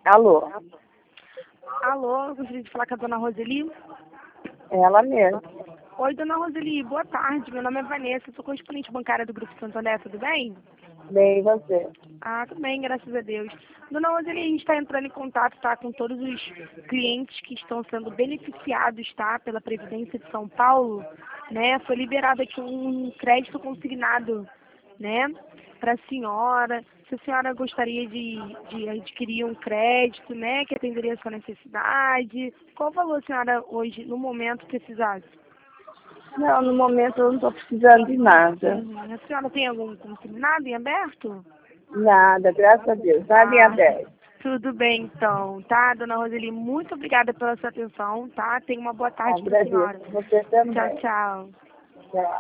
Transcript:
Alô, Alô, eu gostaria de falar com a dona Roseli. ela mesmo. Oi, dona Roseli, boa tarde. Meu nome é Vanessa, sou correspondente bancária do Grupo Santander, tudo bem? Bem, e você? Ah, tudo bem, graças a Deus. Dona Roseli, a gente está entrando em contato, tá, com todos os clientes que estão sendo beneficiados, tá, pela Previdência de São Paulo, né? Foi liberado aqui um crédito consignado, né, para a senhora. Se a senhora gostaria de adquirir um crédito, né, que atenderia a sua necessidade, qual valor a senhora hoje, no momento, precisasse? Não, no momento eu não estou precisando de nada. A senhora tem algum consignado em aberto? Nada, graças a Deus. Nada em Ah, aberto. tudo bem então, tá, dona Roseli? Muito obrigada pela sua atenção, tá? Tenha uma boa tarde para a Agradeço. senhora. Você Tchau, também. tchau. Tchau.